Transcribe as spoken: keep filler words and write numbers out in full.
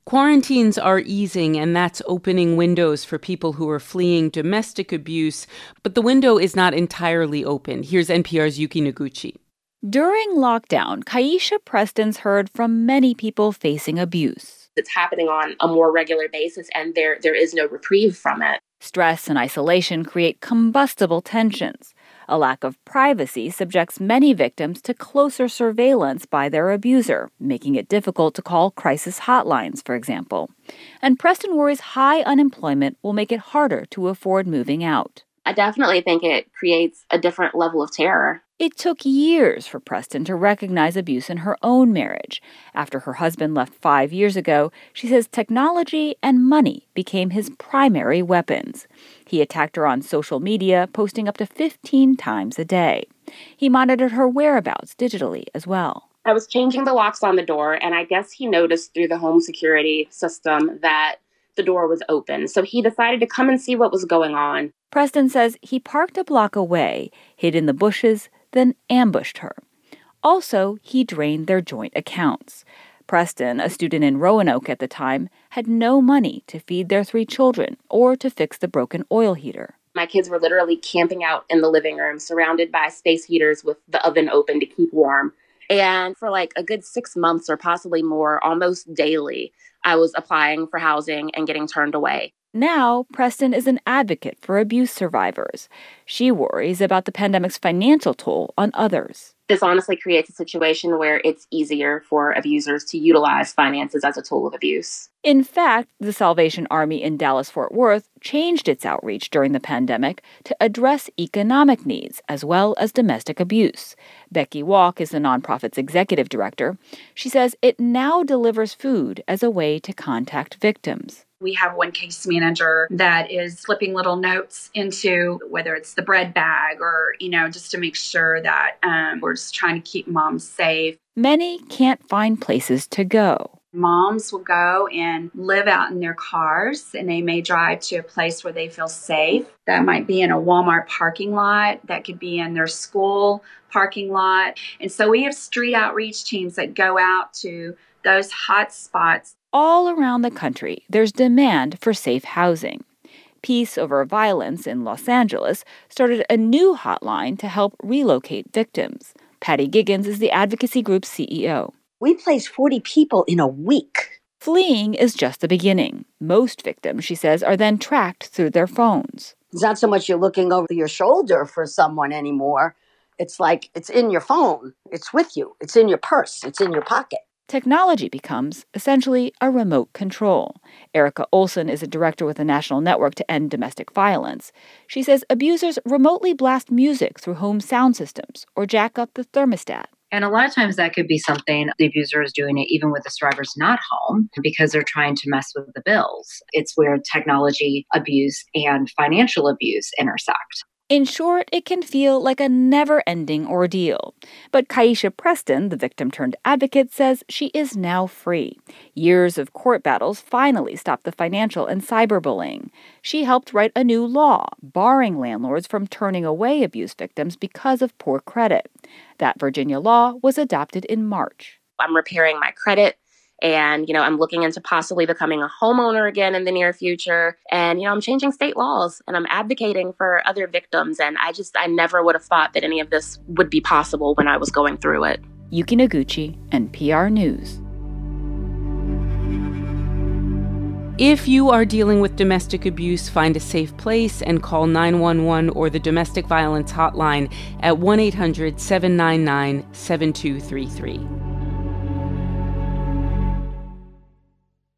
Quarantines are easing, and that's opening windows for people who are fleeing domestic abuse. But the window is not entirely open. Here's N P R's Yuki Noguchi. During lockdown, Kaisha Preston's heard from many people facing abuse. It's happening on a more regular basis, and there there is no reprieve from it. Stress and isolation create combustible tensions. A lack of privacy subjects many victims to closer surveillance by their abuser, making it difficult to call crisis hotlines, for example. And Preston worries high unemployment will make it harder to afford moving out. I definitely think it creates a different level of terror. It took years for Preston to recognize abuse in her own marriage. After her husband left five years ago, she says technology and money became his primary weapons. He attacked her on social media, posting up to fifteen times a day. He monitored her whereabouts digitally as well. I was changing the locks on the door, and I guess he noticed through the home security system that the door was open. So he decided to come and see what was going on. Preston says he parked a block away, hid in the bushes, then ambushed her. Also, he drained their joint accounts. Preston, a student in Roanoke at the time, had no money to feed their three children or to fix the broken oil heater. My kids were literally camping out in the living room, surrounded by space heaters with the oven open to keep warm. And for like a good six months or possibly more, almost daily, I was applying for housing and getting turned away. Now, Preston is an advocate for abuse survivors. She worries about the pandemic's financial toll on others. This honestly creates a situation where it's easier for abusers to utilize finances as a tool of abuse. In fact, the Salvation Army in Dallas-Fort Worth changed its outreach during the pandemic to address economic needs as well as domestic abuse. Becky Walk is the nonprofit's executive director. She says it now delivers food as a way to contact victims. We have one case manager that is slipping little notes into whether it's the bread bag or, you know, just to make sure that um, we're just trying to keep moms safe. Many can't find places to go. Moms will go and live out in their cars, and they may drive to a place where they feel safe. That might be in a Walmart parking lot. That could be in their school parking lot. And so we have street outreach teams that go out to those hot spots. All around the country, there's demand for safe housing. Peace Over Violence in Los Angeles started a new hotline to help relocate victims. Patty Giggins is the advocacy group's C E O. We place forty people in a week. Fleeing is just the beginning. Most victims, she says, are then tracked through their phones. It's not so much you're looking over your shoulder for someone anymore. It's like it's in your phone. It's with you. It's in your purse. It's in your pocket. Technology becomes essentially a remote control. Erica Olson is a director with the National Network to End Domestic Violence. She says abusers remotely blast music through home sound systems or jack up the thermostat. And a lot of times that could be something the abuser is doing it even with the survivor's not home because they're trying to mess with the bills. It's where technology abuse and financial abuse intersect. In short, it can feel like a never-ending ordeal. But Kaisha Preston, the victim-turned-advocate, says she is now free. Years of court battles finally stopped the financial and cyberbullying. She helped write a new law, barring landlords from turning away abuse victims because of poor credit. That Virginia law was adopted in March. I'm repairing my credit. And, you know, I'm looking into possibly becoming a homeowner again in the near future. And, you know, I'm changing state laws and I'm advocating for other victims. And I just, I never would have thought that any of this would be possible when I was going through it. Yuki Noguchi, N P R News. If you are dealing with domestic abuse, find a safe place and call nine one one or the Domestic Violence Hotline at one eight hundred seven nine nine seven two three three.